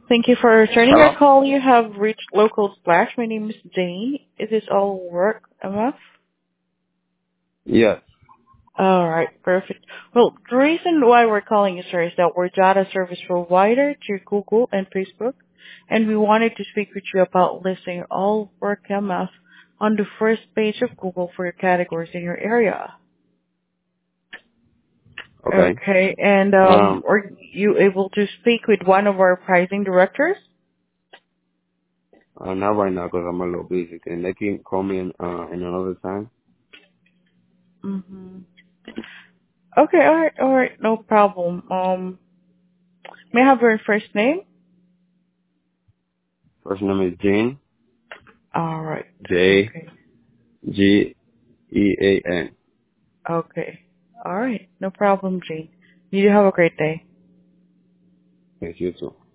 Thank you for returning our Hello? call. You have reached Local Splash. My name is Jane. Is this all work enough? Yes. All right, perfect. Well, the reason why we're calling you, sir, is that we're data service provider to Google and Facebook, and we wanted to speak with you about listing all work MF on the first page of Google for your categories in your area. Okay. Okay, and are you able to speak with one of our pricing directors? Not right now because I'm a little busy. Can they can call me in another time? Mm-hmm. Okay, all right, no problem. May I have your first name? First name is Gene. All right. J Okay. G E A N. Okay. All right. No problem, Jane. You have a great day. Thank you too.